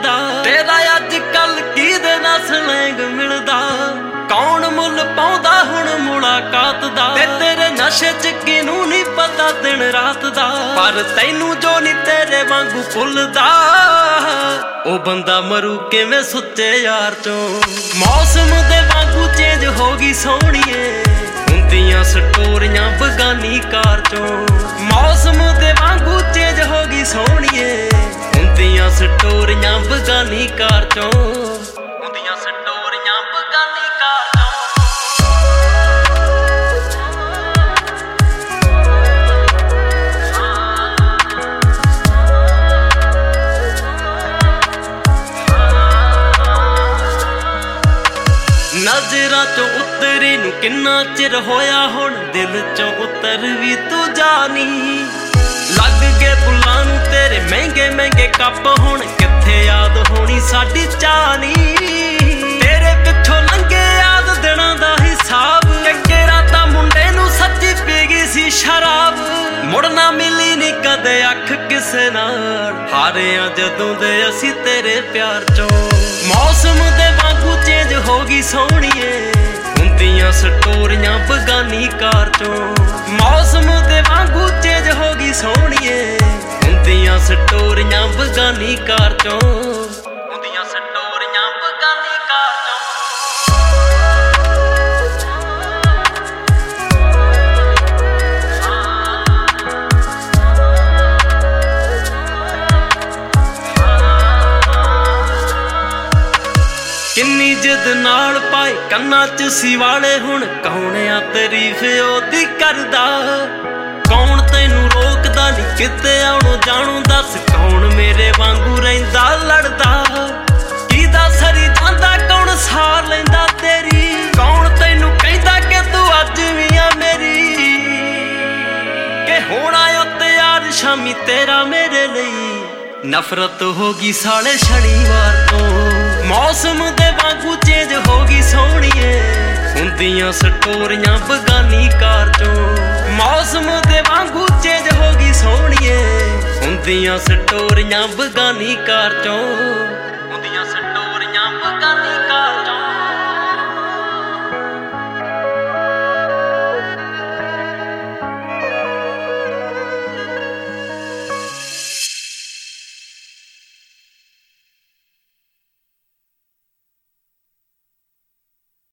लड़दा तेरा अज कल किहदे नाल सलैंग मिलदा कौन मुल पाउंदा हुण मुलाकात दा ते तेरे नशे च किनू नहीं पता दिन रात दा पर तैनू जो नी तेरे वांगू भुलदा ओ बंदा मरू किवें सुच्चे यार चों मौसम दे वांगू चेंज हो गई सोहणीए हुंदियां स्टोरियां बगानी कार चों मौसम दे वांगू चेंज हो गई सोहणीए हुंदियां स्टोरियां बगानी कार चों हुंदियां स्टोरियां बगानी कार चों नजरां चों उतरी नूं किन्ना चिर होया हुण दिल चों उतर भी तू जानी लग के फुल्लां नूं तेरे महंगे महंगे कप हुण कित्थे याद होनी साडी चानी तेरे पिछों लंघे याद दिनां दा हिसाब कि रातां मुंडे नूं सच्ची पी गई सी शराब मुड़ ना मिली नी कदे अख किसे नाल हारियां जदों दे असीं तेरे प्यार चों मौसम दे वांगू चेंज हो गई सोहणीए हुंदियां स्टोरियां बगानी कार चों मौसम दे वांगू चेंज हो गई सोहणीए हुंदियां स्टोरियां बगानी कार चों हुंदियां स्टोरियां बगानी कार चों किन्नी जिद नाल पाए कन्ना च सिवाले हुण कौन आ तारीफ ओदी करदा कौन तैनू रोकदा नी किते आउणों जाणू दस कौन मेरे वांगू रहिंदा लड़दा किदा सरी जांदा कौन सार लैंदा तेरी कौन तैनू कहंदा कि तू अज वी आ मेरी कि होण आयो तैयार शामी तेरा मेरे लई नफरत हो गई साले शनिवार तो मौसम दे वांगू चेंज हो गई सोहणीए हुंदियां स्टोरियां बगानी कार चों मौसम दे वांगू चेंज हो गई सोहणीए हुंदियां स्टोरियां बगानी कार चों